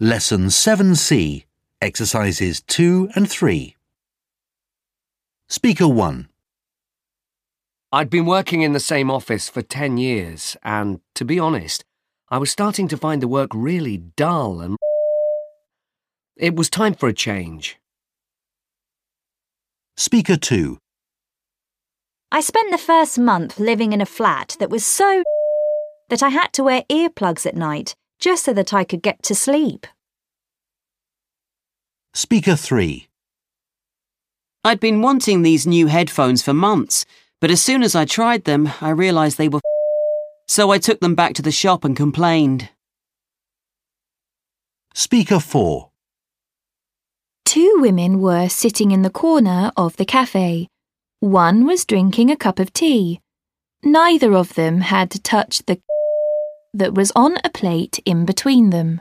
Lesson 7C, Exercises 2 and 3. Speaker 1. I'd been working in the same office for 10 years and, to be honest, I was starting to find the work really dull and it was time for a change. Speaker 2. I spent the first month living in a flat that was so that I had to wear earplugs at night just so that I could get to sleep. Speaker 3. I'd been wanting these new headphones for months, but as soon as I tried them, I realised they were so I took them back to the shop and complained. Speaker 4. Two women were sitting in the corner of the cafe. One was drinking a cup of tea. Neither of them had touched the that was on a plate in between them.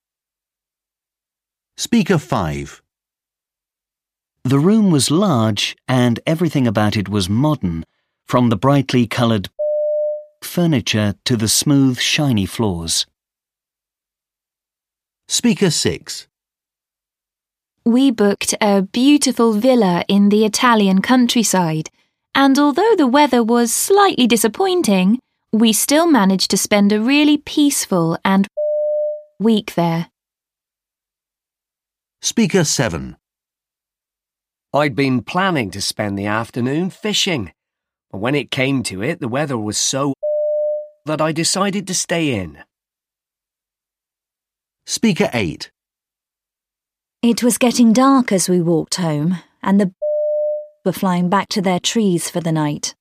Speaker 5. The room was large and everything about it was modern, from the brightly coloured furniture to the smooth, shiny floors. Speaker 6. We booked a beautiful villa in the Italian countryside, and although the weather was slightly disappointing, we still managed to spend a really peaceful and week there. Speaker 7. I'd been planning to spend the afternoon fishing, but when it came to it, the weather was so that I decided to stay in. Speaker 8. It was getting dark as we walked home, and the were flying back to their trees for the night.